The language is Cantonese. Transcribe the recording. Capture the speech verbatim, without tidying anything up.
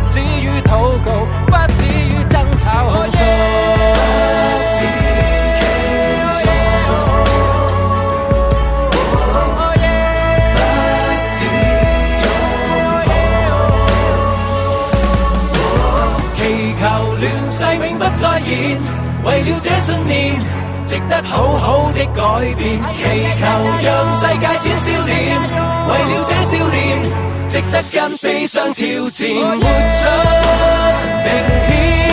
止於禱告，不止於爭吵控訴。永不再現，為了這信念，值得好好的改變。祈求讓世界展笑臉，為了這笑臉，值得跟悲傷挑戰，活出明天。